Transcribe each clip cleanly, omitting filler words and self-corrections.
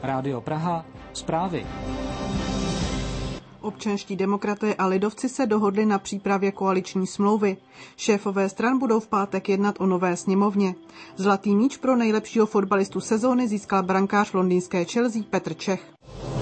Rádio Praha, zprávy. Občanští demokraté a lidovci se dohodli na přípravě koaliční smlouvy. Šéfové stran budou v pátek jednat o nové sněmovně. Zlatý míč pro nejlepšího fotbalistu sezóny získal brankář londýnské Chelsea Petr Čech.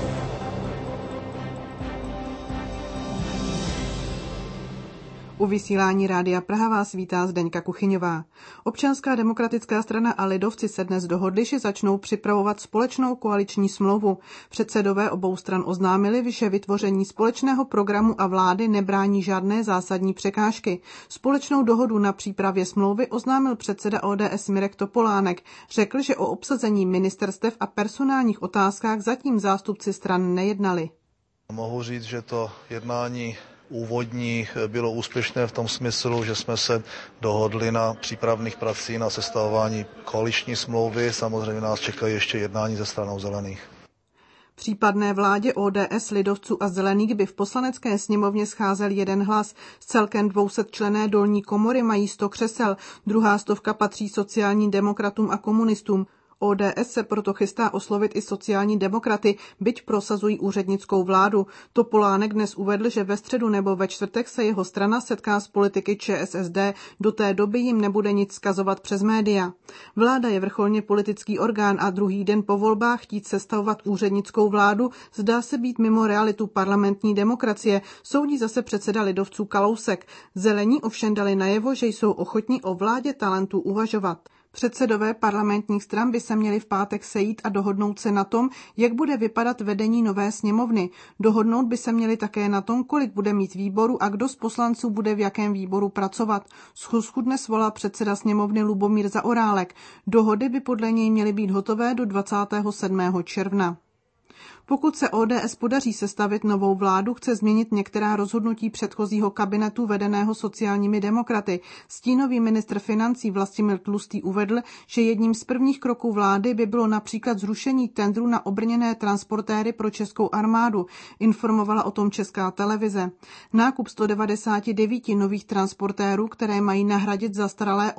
U vysílání Rádia Praha vás vítá Zdeňka Kuchyňová. Občanská demokratická strana a lidovci se dnes dohodli, že začnou připravovat společnou koaliční smlouvu. Předsedové obou stran oznámili, že vytvoření společného programu a vlády nebrání žádné zásadní překážky. Společnou dohodu na přípravě smlouvy oznámil předseda ODS Mirek Topolánek. Řekl, že o obsazení ministerstev a personálních otázkách zatím zástupci stran nejednali. Mohu říct, že to jednání úvodní bylo úspěšné v tom smyslu, že jsme se dohodli na přípravných pracích na sestavování koaliční smlouvy. Samozřejmě nás čekají ještě jednání se stranou Zelených. Případné vládě ODS, lidovců a zelených by v poslanecké sněmovně scházel jeden hlas. Z celkem 200členné dolní komory mají 100 křesel, druhá stovka patří sociálním demokratům a komunistům. ODS se proto chystá oslovit i sociální demokraty, byť prosazují úřednickou vládu. Topolánek dnes uvedl, že ve středu nebo ve čtvrtek se jeho strana setká s politiky ČSSD, do té doby jim nebude nic vzkazovat přes média. Vláda je vrcholně politický orgán a druhý den po volbách chtít sestavovat úřednickou vládu zdá se být mimo realitu parlamentní demokracie, soudí zase předseda lidovců Kalousek. Zelení ovšem dali najevo, že jsou ochotní o vládě talentů uvažovat. Předsedové parlamentních stran by se měli v pátek sejít a dohodnout se na tom, jak bude vypadat vedení nové sněmovny. Dohodnout by se měli také na tom, kolik bude mít výboru a kdo z poslanců bude v jakém výboru pracovat. Schůzku dnes svolal předseda sněmovny Lubomír Zaorálek. Dohody by podle něj měly být hotové do 27. června. Pokud se ODS podaří sestavit novou vládu, chce změnit některá rozhodnutí předchozího kabinetu vedeného sociálními demokraty. Stínový ministr financí Vlastimil Tlustý uvedl, že jedním z prvních kroků vlády by bylo například zrušení tendru na obrněné transportéry pro českou armádu, informovala o tom Česká televize. Nákup 199 nových transportérů, které mají nahradit zastaralé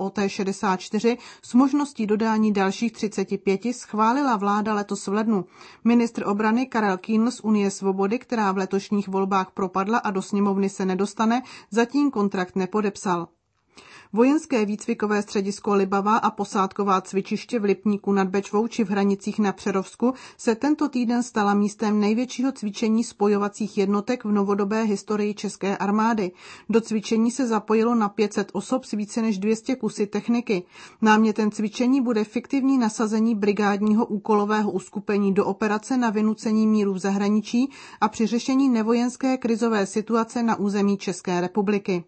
OT-64 s možností dodání dalších 35, schválila vláda letos v lednu. Ministr obrany Karel Kühnl z Unie svobody, která v letošních volbách propadla a do sněmovny se nedostane, zatím kontrakt nepodepsal. Vojenské výcvikové středisko Libavá a posádková cvičiště v Lipníku nad Bečvou či v Hranicích na Přerovsku se tento týden stala místem největšího cvičení spojovacích jednotek v novodobé historii české armády. Do cvičení se zapojilo na 500 osob s více než 200 kusy techniky. Námětem cvičení bude fiktivní nasazení brigádního úkolového uskupení do operace na vynucení míru v zahraničí a při řešení nevojenské krizové situace na území České republiky.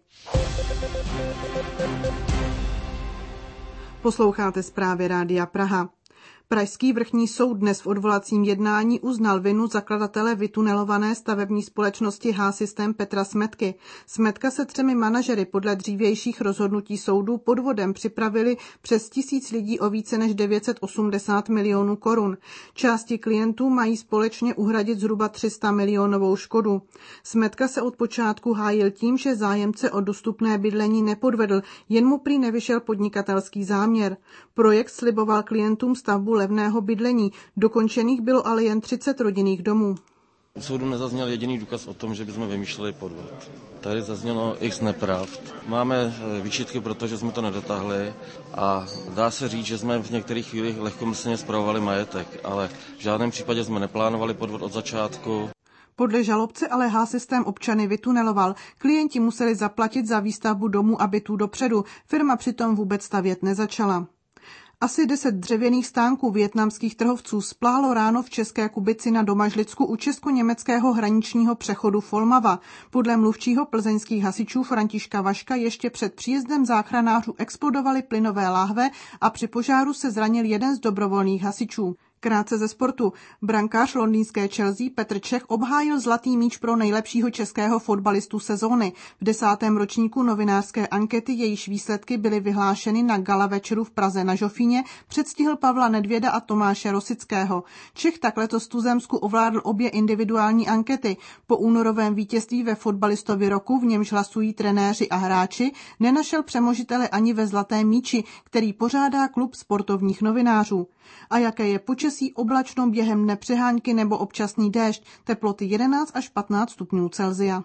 Posloucháte zprávy Rádia Praha. Pražský vrchní soud dnes v odvolacím jednání uznal vinu zakladatele vytunelované stavební společnosti H-System Petra Smetky. Smetka se 3 manažery podle dřívějších rozhodnutí soudu podvodem připravili přes 1000 lidí o více než 980 milionů korun. Části klientů mají společně uhradit zhruba 300 milionovou škodu. Smetka se od počátku hájil tím, že zájemce o dostupné bydlení nepodvedl, jen mu prý nevyšel podnikatelský záměr. Projekt sliboval klientům stavbu levného bydlení, dokončených bylo ale jen 30 rodinných domů. U soudu nezazněl jediný důkaz o tom, že bychom vymýšleli podvod. Tady zaznělo x nepravd. Máme výčitky, protože jsme to nedotáhli a dá se říct, že jsme v některých chvílích lehkomyslně spravovali majetek, ale v žádném případě jsme neplánovali podvod od začátku. Podle žalobce ale H-Systém občany vytuneloval. Klienti museli zaplatit za výstavbu domů a bytů dopředu. Firma přitom vůbec stavět nezačala. Asi 10 dřevěných stánků vietnamských trhovců splálo ráno v České Kubici na Domažlicku u česko-německého hraničního přechodu Folmava. Podle mluvčího plzeňských hasičů Františka Vaška ještě před příjezdem záchranářů explodovaly plynové láhve a při požáru se zranil jeden z dobrovolných hasičů. Krátce ze sportu. Brankář londýnské Chelsea Petr Čech obhájil zlatý míč pro nejlepšího českého fotbalistu sezóny. V 10. ročníku novinářské ankety, jejíž výsledky byly vyhlášeny na gala večeru v Praze na Žofíně, předstihl Pavla Nedvěda a Tomáše Rosického. Čech tak letos tuzemsku ovládl obě individuální ankety. Po únorovém vítězství ve fotbalistovi roku, v němž hlasují trenéři a hráči, nenašel přemožitele ani ve zlatém míči, který pořádá klub sportovních novinářů. A jaké je počasí? Oblačno, během dne přehánky nebo občasný déšť, teploty 11 až 15 stupňů Celsia.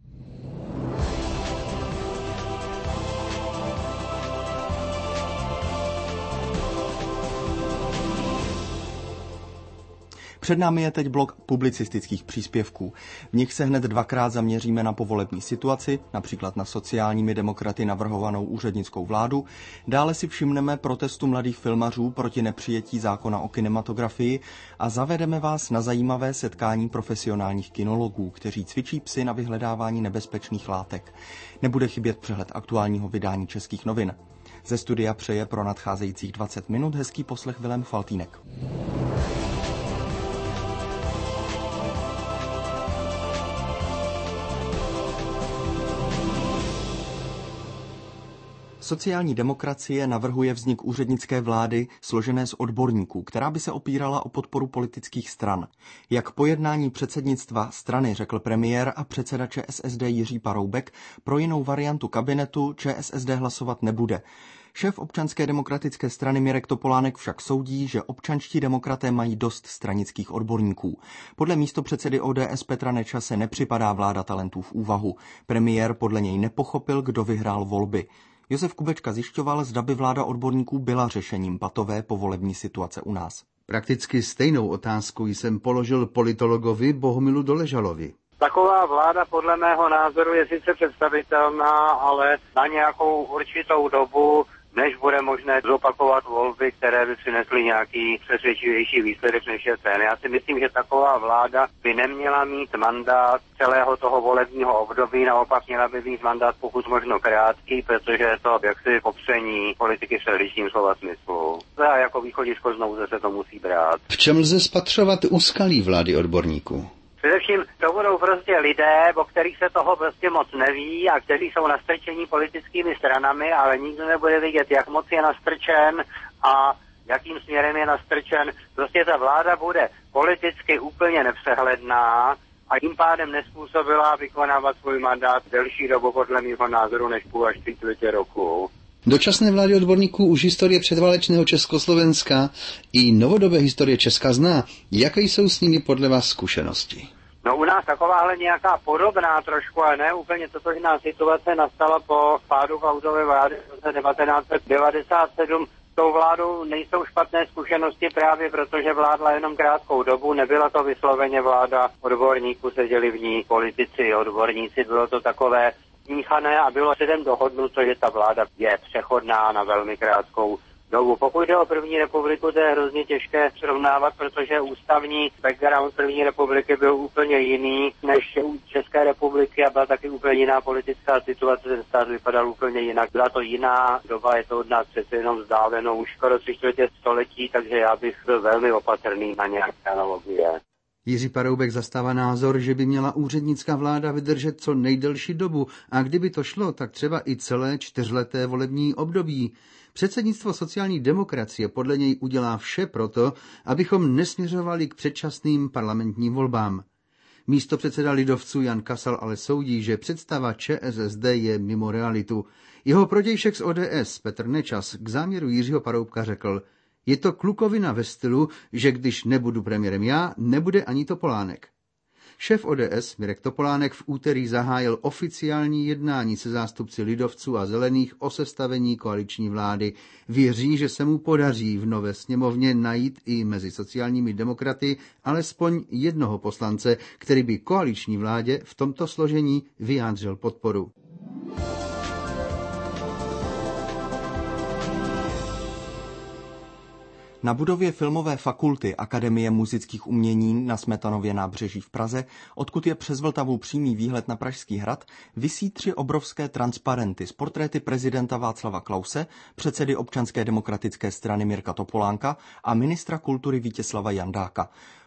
Před námi je teď blok publicistických příspěvků. V nich se hned dvakrát zaměříme na povolební situaci, například na sociálními demokraty navrhovanou úřednickou vládu. Dále si všimneme protestu mladých filmařů proti nepřijetí zákona o kinematografii a zavedeme vás na zajímavé setkání profesionálních kinologů, kteří cvičí psy na vyhledávání nebezpečných látek. Nebude chybět přehled aktuálního vydání Českých novin. Ze studia přeje pro nadcházejících 20 minut hezký poslech Vilém Faltýnek. Sociální demokracie navrhuje vznik úřednické vlády složené z odborníků, která by se opírala o podporu politických stran. Jak po jednání předsednictva strany řekl premiér a předseda ČSSD Jiří Paroubek, pro jinou variantu kabinetu ČSSD hlasovat nebude. Šéf Občanské demokratické strany Mirek Topolánek však soudí, že občanští demokraté mají dost stranických odborníků. Podle místopředsedy ODS Petra Nečase nepřipadá vláda talentů v úvahu. Premiér podle něj nepochopil, kdo vyhrál volby. Josef Kubečka zjišťoval, zda by vláda odborníků byla řešením patové povolební situace u nás. Prakticky stejnou otázku jsem položil politologovi Bohumilu Doležalovi. Taková vláda podle mého názoru je sice představitelná, ale na nějakou určitou dobu, než bude možné zopakovat volby, které by přinesly nějaký přesvědčivější výsledek, než je ten. Já si myslím, že taková vláda by neměla mít mandát celého toho volebního období, naopak měla by mít mandát pokud možno krátký, protože je to jaksi popření politiky v tradičním slova smyslu. A jako východisko z nouze se to musí brát. V čem lze spatřovat úskalí vlády odborníků? Především to budou prostě lidé, o kterých se toho prostě moc neví a kteří jsou nastrčení politickými stranami, ale nikdo nebude vidět, jak moc je nastrčen a jakým směrem je nastrčen. Prostě ta vláda bude politicky úplně nepřehledná a tím pádem nespůsobila vykonávat svůj mandát delší dobu podle mého názoru než půl až 3 roku. Dočasné vlády odborníků už historie předválečného Československa i novodobé historie Česka zná. Jaké jsou s nimi podle vás zkušenosti? No u nás takováhle nějaká podobná trošku, ale ne úplně totožná situace nastala po pádu Klausovy vlády v roce 1997. S tou vládou nejsou špatné zkušenosti právě protože vládla jenom krátkou dobu, nebyla to vysloveně vláda odborníků, seděli v ní politici, odborníci, bylo to takové smíchané a bylo předem dohodnuto, že ta vláda je přechodná na velmi krátkou dobu. Pokud jde o první republiku, to je hrozně těžké srovnávat, protože ústavní background první republiky byl úplně jiný než u České republiky a byla taky úplně jiná politická situace, ten stát vypadal úplně jinak. Byla to jiná doba, je to od nás přece jenom vzdáleno už skoro 3/4 století, takže já bych byl velmi opatrný na nějaké analogie. Jiří Paroubek zastává názor, že by měla úřednická vláda vydržet co nejdelší dobu a kdyby to šlo, tak třeba i celé 4leté volební období. Předsednictvo sociální demokracie podle něj udělá vše proto, abychom nesměřovali k předčasným parlamentním volbám. Místopředseda lidovců Jan Kasal ale soudí, že představa ČSSD je mimo realitu. Jeho protějšek z ODS Petr Nečas k záměru Jiřího Paroubka řekl: je to klukovina ve stylu, že když nebudu premiérem já, nebude ani Topolánek. Šéf ODS Mirek Topolánek v úterý zahájil oficiální jednání se zástupci lidovců a zelených o sestavení koaliční vlády. Věří, že se mu podaří v nové sněmovně najít i mezi sociálními demokraty alespoň jednoho poslance, který by koaliční vládě v tomto složení vyjádřil podporu. Na budově filmové fakulty Akademie múzických umění na Smetanově nábřeží v Praze, odkud je přes Vltavu přímý výhled na Pražský hrad, visí 3 obrovské transparenty s portréty prezidenta Václava Klause, předsedy Občanské demokratické strany Mirka Topolánka a ministra kultury Vítězslava Jandáka.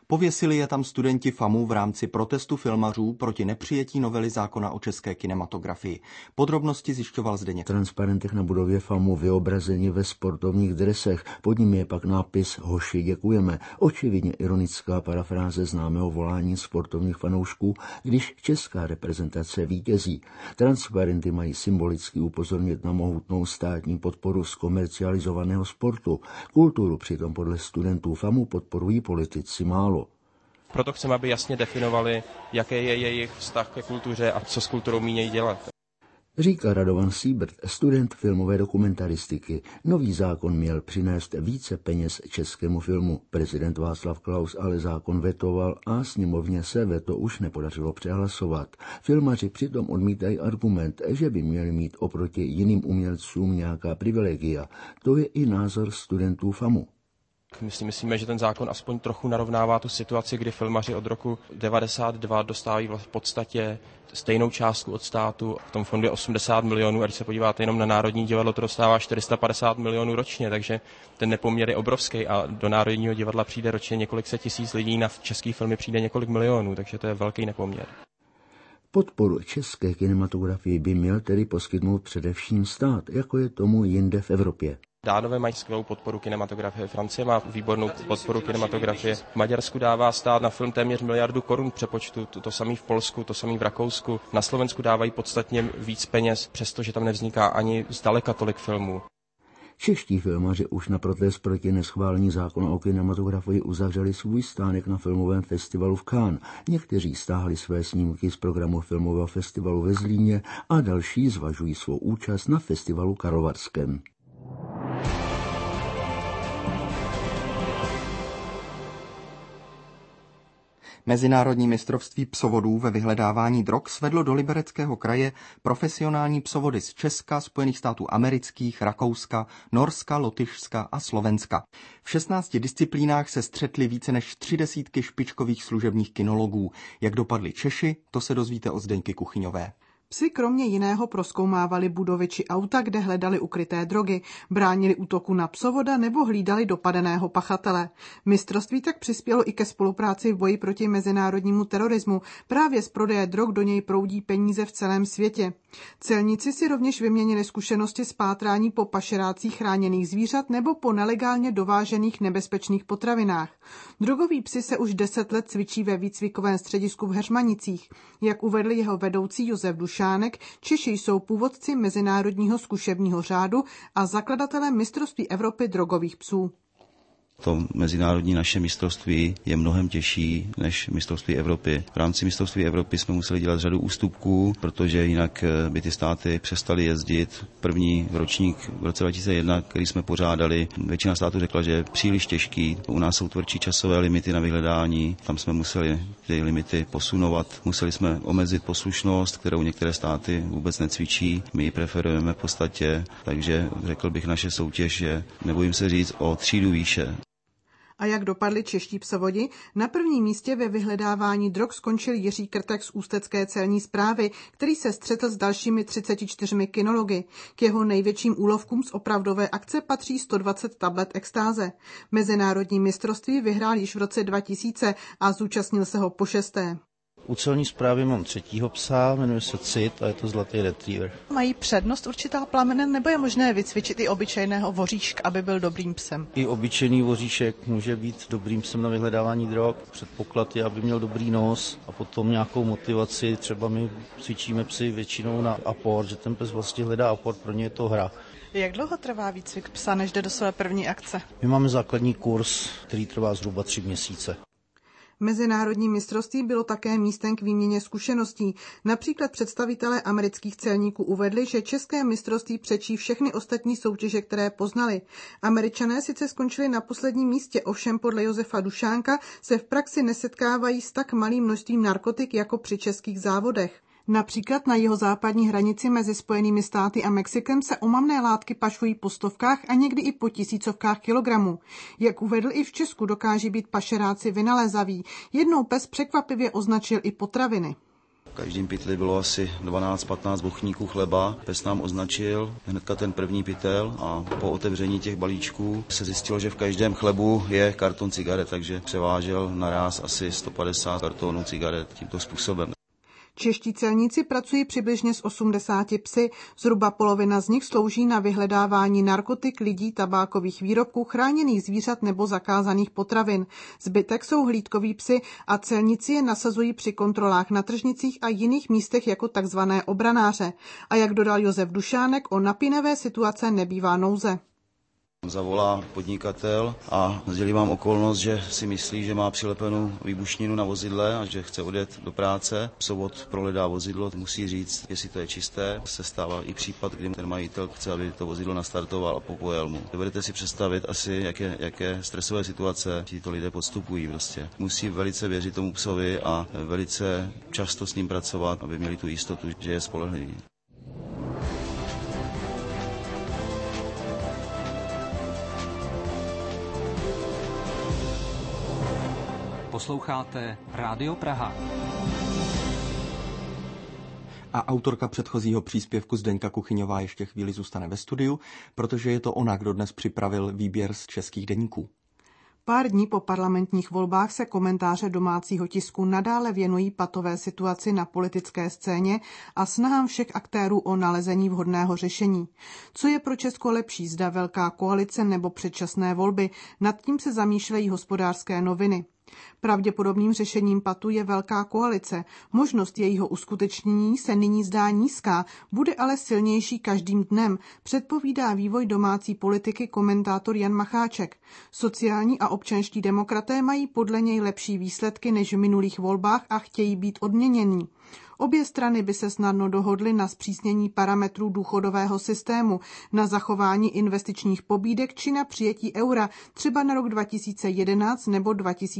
Pověsili je tam studenti FAMu v rámci protestu filmařů proti nepřijetí novely zákona o české kinematografii. Podrobnosti zjišťoval Zdeněk. V transparentech na budově FAMu vyobrazeni ve sportovních dresech, pod nimi je pak nápis Hoši, děkujeme. Očividně ironická parafráze známého volání sportovních fanoušků, když česká reprezentace vítězí. Transparenty mají symbolicky upozornit na mohutnou státní podporu zkomercializovaného sportu. Kulturu přitom podle studentů FAMu podporují politici málo. Proto chceme, aby jasně definovali, jaký je jejich vztah ke kultuře a co s kulturou mínějí dělat. Říká Radovan Siebert, student filmové dokumentaristiky. Nový zákon měl přinést více peněz českému filmu. Prezident Václav Klaus ale zákon vetoval a sněmovně se veto už nepodařilo přehlasovat. Filmaři přitom odmítají argument, že by měli mít oproti jiným umělcům nějaká privilegia. To je i názor studentů FAMu. My si myslíme, že ten zákon aspoň trochu narovnává tu situaci, kdy filmaři od roku 1992 dostávají v podstatě stejnou částku od státu. V tom fondu je 80 milionů a když se podíváte jenom na Národní divadlo, to dostává 450 milionů ročně, takže ten nepoměr je obrovský a do Národního divadla přijde ročně několik set tisíc lidí, na český filmy přijde několik milionů, takže to je velký nepoměr. Podporu české kinematografii by měl tedy poskytnout především stát, jako je tomu jinde v Evropě. Dánové mají skvělou podporu kinematografie, Francie má výbornou podporu kinematografie, v Maďarsku dává stát na film téměř 1 miliardu korun přepočtu, to samý v Polsku, to samý v Rakousku, na Slovensku dávají podstatně víc peněz, přestože tam nevzniká ani zdaleka tolik filmů. Čeští filmaři už na protest proti neschválení zákona o kinematografii uzavřeli svůj stánek na filmovém festivalu v Cannes. Někteří stáhli své snímky z programu filmového festivalu ve Zlíně a další zvažují svou účast na festivalu karlovarském. Mezinárodní mistrovství psovodů ve vyhledávání drog svedlo do Libereckého kraje profesionální psovody z Česka, Spojených států amerických, Rakouska, Norska, Lotyšska a Slovenska. V 16 disciplínách se střetly více než 30 špičkových služebních kynologů. Jak dopadli Češi, to se dozvíte od Zdeňky Kuchyňové. Psi kromě jiného prozkoumávali budovy či auta, kde hledali ukryté drogy, bránili útoku na psovoda nebo hlídali dopadeného pachatele. Mistrovství tak přispělo i ke spolupráci v boji proti mezinárodnímu terorismu. Právě z prodeje drog do něj proudí peníze v celém světě. Celníci si rovněž vyměnili zkušenosti z pátrání po pašerácích chráněných zvířat nebo po nelegálně dovážených nebezpečných potravinách. Drogoví psi se už 10 let cvičí ve výcvikovém středisku v Heřmanicích. Jak uvedl jeho vedoucí Josef Dušánek, Češi jsou původci Mezinárodního zkušebního řádu a zakladatelem mistrovství Evropy drogových psů. To mezinárodní naše mistrovství je mnohem těžší než mistrovství Evropy. V rámci mistrovství Evropy jsme museli dělat řadu ústupků, protože jinak by ty státy přestaly jezdit. První ročník v roce 2001, který jsme pořádali, většina států řekla, že je příliš těžký. U nás jsou tvrdší časové limity na vyhledání, tam jsme museli ty limity posunovat. Museli jsme omezit poslušnost, kterou některé státy vůbec necvičí. My ji preferujeme v podstatě, takže řekl bych naše soutěž je, nebojím se říct, o třídu výše. A jak dopadli čeští psovodi? Na prvním místě ve vyhledávání drog skončil Jiří Krtek z Ústecké celní správy, který se střetl s dalšími 34 kynology. K jeho největším úlovkům z opravdové akce patří 120 tablet extáze. Mezinárodní mistrovství vyhrál již v roce 2000 a zúčastnil se ho po 6. U celní správy mám 3. psa, jmenuje se Cit a je to zlatý retriever. Mají přednost určitá plamena, nebo je možné vycvičit i obyčejného voříška, aby byl dobrým psem? I obyčejný voříšek může být dobrým psem na vyhledávání drog. Předpoklad je, aby měl dobrý nos a potom nějakou motivaci. Třeba my cvičíme psy většinou na aport, že ten pes vlastně hledá aport, pro ně je to hra. Jak dlouho trvá výcvik psa, než jde do své první akce? My máme základní kurz, který trvá zhruba 3 měsíce. Mezinárodní mistrovství bylo také místem k výměně zkušeností. Například představitelé amerických celníků uvedli, že české mistrovství přečí všechny ostatní soutěže, které poznali. Američané sice skončili na posledním místě, ovšem podle Josefa Dušánka se v praxi nesetkávají s tak malým množstvím narkotik jako při českých závodech. Například na jihozápadní hranici mezi Spojenými státy a Mexikem se omamné látky pašují po stovkách a někdy i po tisícovkách kilogramů. Jak uvedl, i v Česku dokáží být pašeráci vynalézaví. Jednou pes překvapivě označil i potraviny. V každém pytli bylo asi 12-15 bochníků chleba. Pes nám označil hnedka ten první pytel a po otevření těch balíčků se zjistilo, že v každém chlebu je karton cigaret, takže převážel naráz asi 150 kartonů cigaret tímto způsobem. Čeští celníci pracují přibližně s 80 psy, zhruba polovina z nich slouží na vyhledávání narkotik, lidí, tabákových výrobků, chráněných zvířat nebo zakázaných potravin. Zbytek jsou hlídkoví psy a celníci je nasazují při kontrolách na tržnicích a jiných místech jako takzvané obranáře. A jak dodal Josef Dušánek, o napínavé situace nebývá nouze. Zavolá podnikatel a sdělí vám okolnost, že si myslí, že má přilepenou výbušninu na vozidle a že chce odjet do práce. Sovod prohledá vozidlo, musí říct, jestli to je čisté. Se stává i případ, kdy ten majitel chce, aby to vozidlo nastartoval a popojel mu. Dovedete si představit asi, jaké stresové situace tito lidé podstupují. Prostě. Musí velice věřit tomu psovi a velice často s ním pracovat, aby měli tu jistotu, že je spolehlivý. Posloucháte Rádio Praha. A autorka předchozího příspěvku Zdeňka Kuchyňová ještě chvíli zůstane ve studiu, protože je to ona, kdo dnes připravil výběr z českých deníků. Pár dní po parlamentních volbách se komentáře domácího tisku nadále věnují patové situaci na politické scéně a snahám všech aktérů o nalezení vhodného řešení. Co je pro Česko lepší, zda velká koalice nebo předčasné volby, nad tím se zamýšlejí Hospodářské noviny. Pravděpodobným řešením patu je velká koalice. Možnost jejího uskutečnění se nyní zdá nízká, bude ale silnější každým dnem, předpovídá vývoj domácí politiky komentátor Jan Macháček. Sociální a občanští demokraté mají podle něj lepší výsledky než v minulých volbách a chtějí být odměnění. Obě strany by se snadno dohodly na zpřísnění parametrů důchodového systému, na zachování investičních pobídek či na přijetí eura, třeba na rok 2011 nebo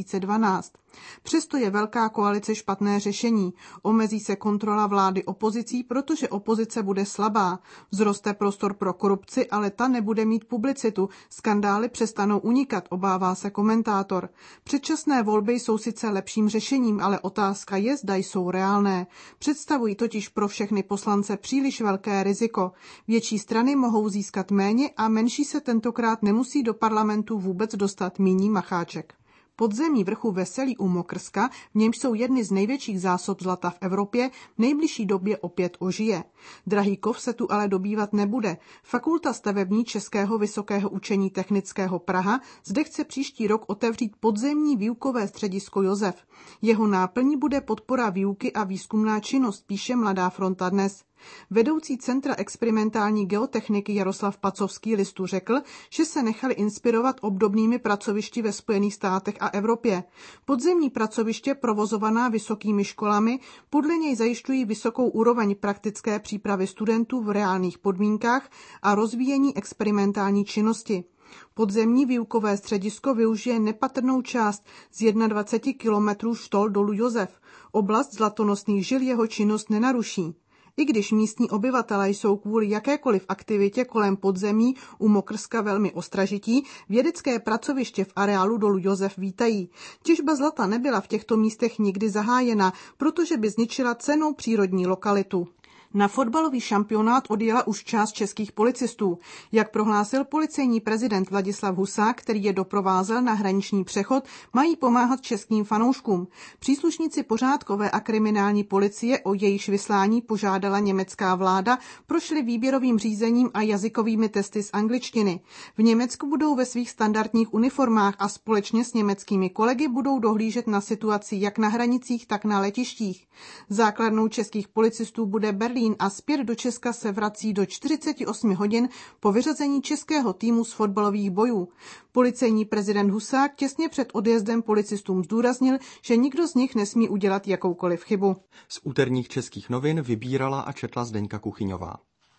2012. Přesto je velká koalice špatné řešení. Omezí se kontrola vlády opozicí, protože opozice bude slabá. Vzroste prostor pro korupci, ale ta nebude mít publicitu. Skandály přestanou unikat, obává se komentátor. Předčasné volby jsou sice lepším řešením, ale otázka je, zda jsou reálné. Představují totiž pro všechny poslance příliš velké riziko. Větší strany mohou získat méně a menší se tentokrát nemusí do parlamentu vůbec dostat, míní Macháček. Podzemí vrchu Veselí u Mokrska, v němž jsou jedny z největších zásob zlata v Evropě, v nejbližší době opět ožije. Drahý kov se tu ale dobývat nebude. Fakulta stavební Českého vysokého učení technického Praha zde chce příští rok otevřít podzemní výukové středisko Josef. Jeho náplní bude podpora výuky a výzkumná činnost, píše Mladá fronta dnes. Vedoucí Centra experimentální geotechniky Jaroslav Pacovský Listu řekl, že se nechali inspirovat obdobnými pracovišti ve Spojených státech a Evropě. Podzemní pracoviště provozovaná vysokými školami podle něj zajišťují vysokou úroveň praktické přípravy studentů v reálných podmínkách a rozvíjení experimentální činnosti. Podzemní výukové středisko využije nepatrnou část z 21 kilometrů štol dolu Josef. Oblast zlatonosných žil jeho činnost nenaruší. I když místní obyvatelé jsou kvůli jakékoliv aktivitě kolem podzemí u Mokrska velmi ostražití, vědecké pracoviště v areálu dolu Josef vítají. Těžba zlata nebyla v těchto místech nikdy zahájena, protože by zničila cennou přírodní lokalitu. Na fotbalový šampionát odjela už část českých policistů. Jak prohlásil policejní prezident Vladislav Husák, který je doprovázel na hraniční přechod, mají pomáhat českým fanouškům. Příslušníci pořádkové a kriminální policie, o jejíž vyslání požádala německá vláda, prošli výběrovým řízením a jazykovými testy z angličtiny. V Německu budou ve svých standardních uniformách a společně s německými kolegy budou dohlížet na situaci jak na hranicích, tak na letištích. Základnou českých policistů bude Berlín a zpět do Česka se vrací do 48 hodin po vyřazení českého týmu z fotbalových bojů. Policejní prezident Husák těsně před odjezdem policistům zdůraznil, že nikdo z nich nesmí udělat jakoukoliv chybu. Z úterních českých novin vybírala a četla Zdeňka Kuchyňová.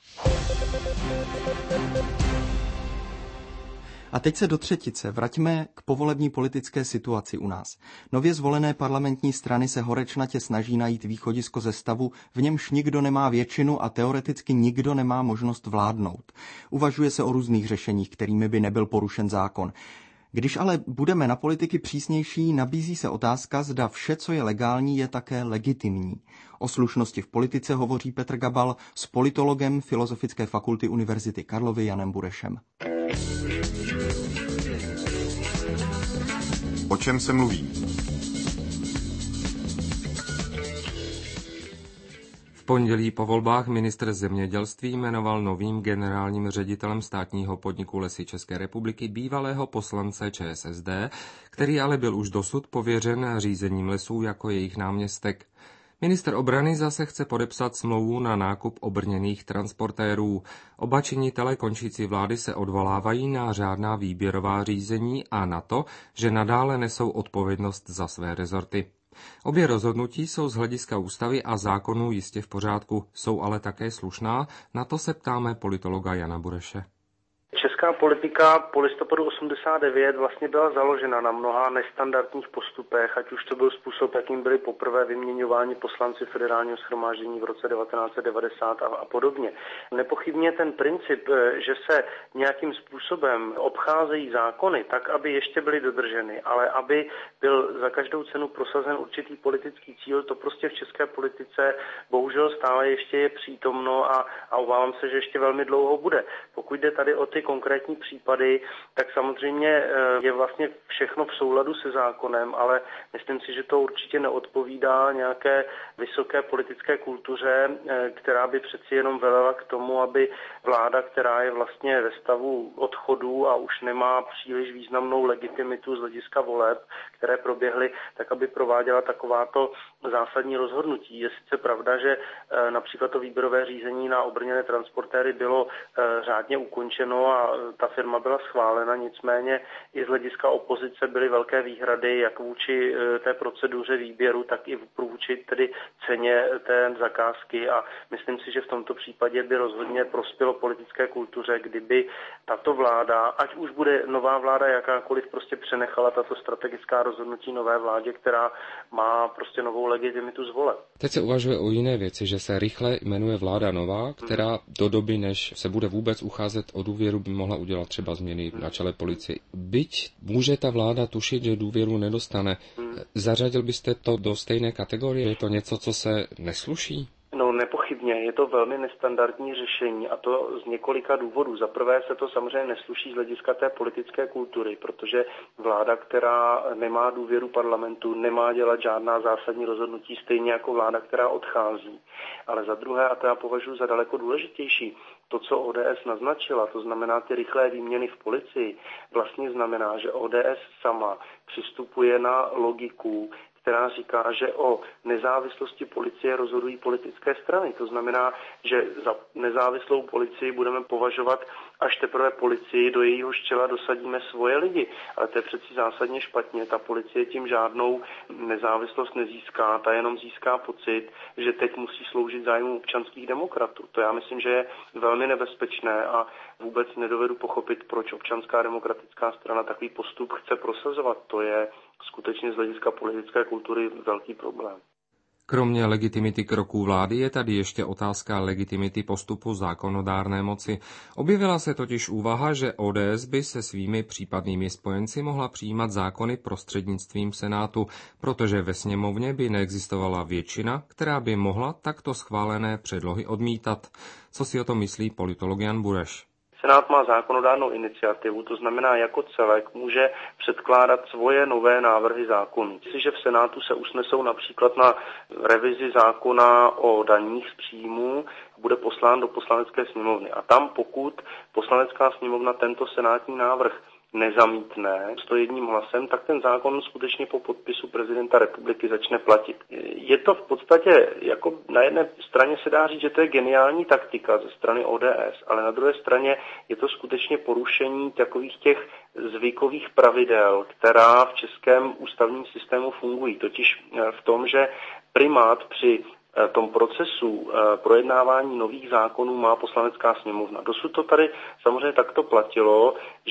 A teď se do třetice vraťme k povolební politické situaci u nás. Nově zvolené parlamentní strany se horečnatě snaží najít východisko ze stavu, v němž nikdo nemá většinu a teoreticky nikdo nemá možnost vládnout. Uvažuje se o různých řešeních, kterými by nebyl porušen zákon. Když ale budeme na politiky přísnější, nabízí se otázka, zda vše, co je legální, je také legitimní. O slušnosti v politice hovoří Petr Gabal s politologem Filozofické fakulty Univerzity Karlovy Janem Burešem. O čem se mluví? V pondělí po volbách ministr zemědělství jmenoval novým generálním ředitelem státního podniku Lesy České republiky bývalého poslance ČSSD, který ale byl už dosud pověřen řízením lesů jako jejich náměstek. Ministr obrany zase chce podepsat smlouvu na nákup obrněných transportérů. Oba činitelé končící vlády se odvolávají na řádná výběrová řízení a na to, že nadále nesou odpovědnost za své rezorty. Obě rozhodnutí jsou z hlediska ústavy a zákonů jistě v pořádku, jsou ale také slušná, na to se ptáme politologa Jana Bureše. Česká politika po listopadu 89 vlastně byla založena na mnoha nestandardních postupech, ať už to byl způsob, jakým byli poprvé vyměňováni poslanci federálního shromáždění v roce 1990 a podobně. Nepochybně ten princip, že se nějakým způsobem obcházejí zákony tak, aby ještě byly dodrženy, ale aby byl za každou cenu prosazen určitý politický cíl, to prostě v české politice bohužel stále ještě je přítomno a obávám se, že ještě velmi dlouho bude. Pokud jde tady o ty konkrétní případy, tak samozřejmě je vlastně všechno v souladu se zákonem, ale myslím si, že to určitě neodpovídá nějaké vysoké politické kultuře, která by přeci jenom velela k tomu, aby vláda, která je vlastně ve stavu odchodu a už nemá příliš významnou legitimitu z hlediska voleb, které proběhly, tak aby prováděla takováto zásadní rozhodnutí. Je sice pravda, že například to výběrové řízení na obrněné transportéry bylo řádně ukončeno a ta firma byla schválena, nicméně i z hlediska opozice byly velké výhrady jak vůči té proceduře výběru, tak i vůči tedy ceně té zakázky a myslím si, že v tomto případě by rozhodně prospělo politické kultuře, kdyby tato vláda, ať už bude nová vláda jakákoliv, prostě přenechala tato strategická rozhodnutí nové vládě, která má prostě novou legitimitu z voleb. Teď se uvažuje o jiné věci, že se rychle jmenuje vláda nová, která do doby, než se bude vůbec ucházet o důvěru, by mohla udělat třeba změny na čele policie. Byť může ta vláda tušit, že důvěru nedostane. Zařadil byste to do stejné kategorie? Je to něco, co se nesluší? No nepochybně, je to velmi nestandardní řešení a to z několika důvodů. Za prvé se to samozřejmě nesluší z hlediska té politické kultury, protože vláda, která nemá důvěru parlamentu, nemá dělat žádná zásadní rozhodnutí, stejně jako vláda, která odchází. Ale za druhé, a to já považuji za daleko důležitější, to, co ODS naznačila, to znamená ty rychlé výměny v policii, vlastně znamená, že ODS sama přistupuje na logiku, která říká, že o nezávislosti policie rozhodují politické strany. To znamená, že za nezávislou policii budeme považovat až teprve policii, do jejího čela dosadíme svoje lidi. Ale to je přeci zásadně špatně. Ta policie tím žádnou nezávislost nezíská, ta jenom získá pocit, že teď musí sloužit zájmu občanských demokratů. To já myslím, že je velmi nebezpečné a vůbec nedovedu pochopit, proč Občanská demokratická strana takový postup chce prosazovat. To je skutečně z hlediska politické kultury velký problém. Kromě legitimity kroků vlády je tady ještě otázka legitimity postupu zákonodárné moci. Objevila se totiž úvaha, že ODS by se svými případnými spojenci mohla přijímat zákony prostřednictvím Senátu, protože ve sněmovně by neexistovala většina, která by mohla takto schválené předlohy odmítat. Co si o tom myslí politolog Jan Bureš? Senát má zákonodárnou iniciativu, to znamená jako celek může předkládat svoje nové návrhy zákonů. Jestliže v Senátu se usnesou například na revizi zákona o daních z příjmů, bude poslán do Poslanecké sněmovny. A tam, pokud Poslanecká sněmovna tento senátní návrh nezamítne 101 hlasem, tak ten zákon skutečně po podpisu prezidenta republiky začne platit. Je to v podstatě, jako na jedné straně se dá říct, že to je geniální taktika ze strany ODS, ale na druhé straně je to skutečně porušení takových těch zvykových pravidel, která v českém ústavním systému fungují. Totiž v tom, že primát při tom procesu projednávání nových zákonů má Poslanecká sněmovna. Dosud to tady samozřejmě takto platilo, že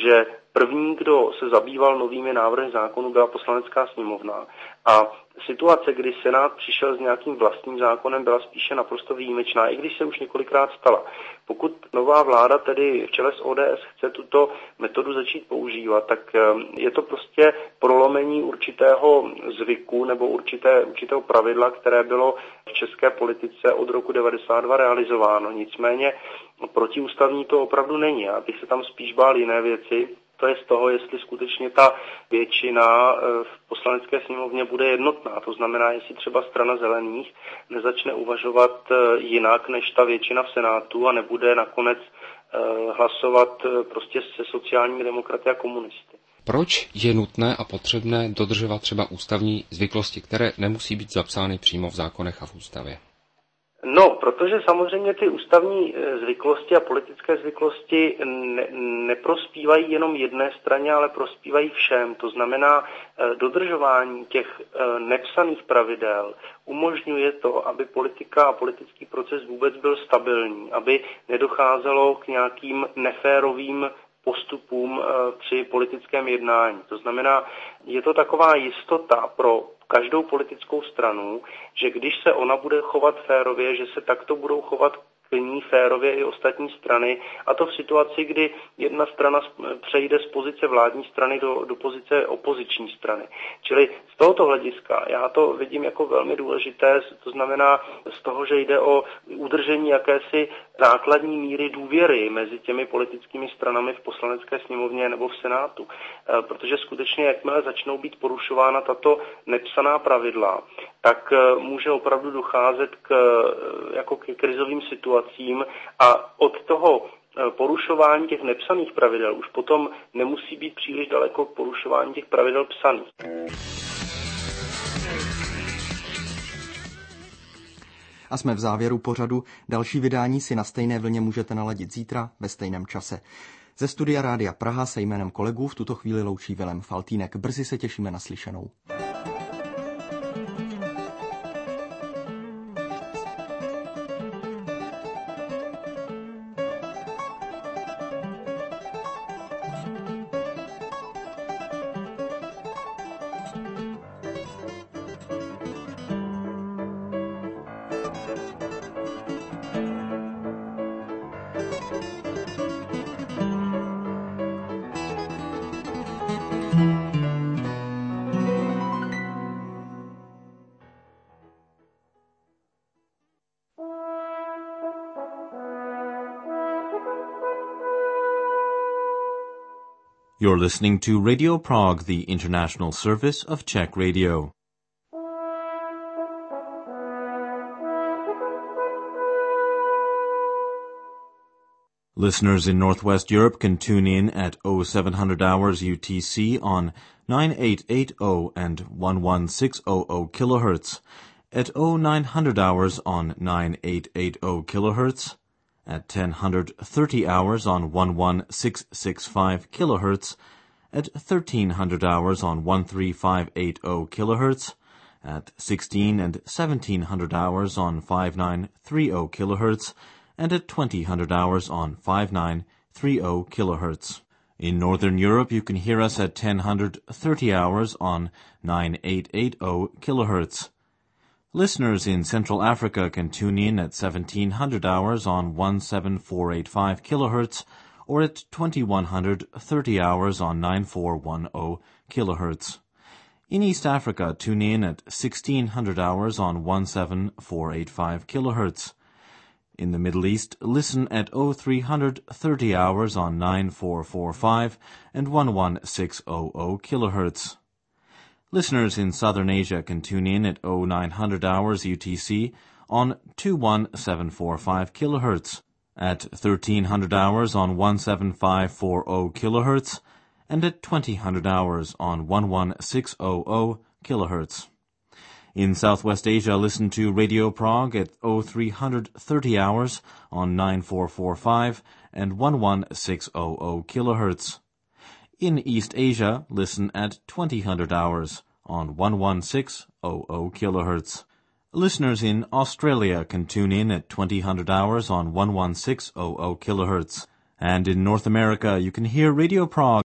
První, kdo se zabýval novými návrhy zákonů, byla Poslanecká sněmovna a situace, kdy Senát přišel s nějakým vlastním zákonem, byla spíše naprosto výjimečná, i když se už několikrát stala. Pokud nová vláda tedy v čele s ODS chce tuto metodu začít používat, tak je to prostě prolomení určitého zvyku nebo určitého pravidla, které bylo v české politice od roku 92 realizováno. Nicméně protiústavní to opravdu není. Já bych se tam spíš bál jiné věci. To je z toho, jestli skutečně ta většina v Poslanecké sněmovně bude jednotná. To znamená, jestli třeba strana Zelených nezačne uvažovat jinak než ta většina v Senátu a nebude nakonec hlasovat prostě se sociálními demokraty a komunisty. Proč je nutné a potřebné dodržovat třeba ústavní zvyklosti, které nemusí být zapsány přímo v zákonech a v ústavě? No, protože samozřejmě ty ústavní zvyklosti a politické zvyklosti neprospívají jenom jedné straně, ale prospívají všem. To znamená, dodržování těch nepsaných pravidel umožňuje to, aby politika a politický proces vůbec byl stabilní, aby nedocházelo k nějakým neférovým postupům při politickém jednání. To znamená, je to taková jistota pro každou politickou stranu, že když se ona bude chovat férově, že se takto budou chovat k ní férově i ostatní strany, a to v situaci, kdy jedna strana přejde z pozice vládní strany do pozice opoziční strany. Čili z tohoto hlediska já to vidím jako velmi důležité, to znamená z toho, že jde o udržení jakési základní míry důvěry mezi těmi politickými stranami v Poslanecké sněmovně nebo v Senátu. Protože skutečně, jakmile začnou být porušována tato nepsaná pravidla, tak může opravdu docházet k krizovým situacím a od toho porušování těch nepsaných pravidel už potom nemusí být příliš daleko k porušování těch pravidel psaných. A jsme v závěru pořadu. Další vydání si na stejné vlně můžete naladit zítra ve stejném čase. Ze studia Rádia Praha se jménem kolegů v tuto chvíli loučí Vilém Faltýnek. Brzy se těšíme na slyšenou. You're listening to Radio Prague, the international service of Czech Radio. Listeners in Northwest Europe can tune in at 0700 hours UTC on 9880 and 11600 kHz, at 0900 hours on 9880 kHz, at 1030 hours on 11665 kHz, at 1300 hours on 13580 kHz, at 16 and 1700 hours on 5930 kHz, and at 2000 hours on 5930 kHz. In Northern Europe, you can hear us at 1030 hours on 9880 kHz. Listeners in Central Africa can tune in at 1700 hours on 17485 kHz or at 2130 hours on 9410 kHz. In East Africa, tune in at 1600 hours on 17485 kHz. In the Middle East, listen at 0330 hours on 9445 and 11600 kHz. Listeners in Southern Asia can tune in at 0900 hours UTC on 21745 kHz, at 1300 hours on 17540 kHz, and at 2000 hours on 11600 kHz. In Southwest Asia, listen to Radio Prague at 0330 hours on 9445 and 11600 kHz. In East Asia, listen at 2000 hours on 11600 kHz. Listeners in Australia can tune in at 2000 hours on 11600 kHz. And in North America, you can hear Radio Prague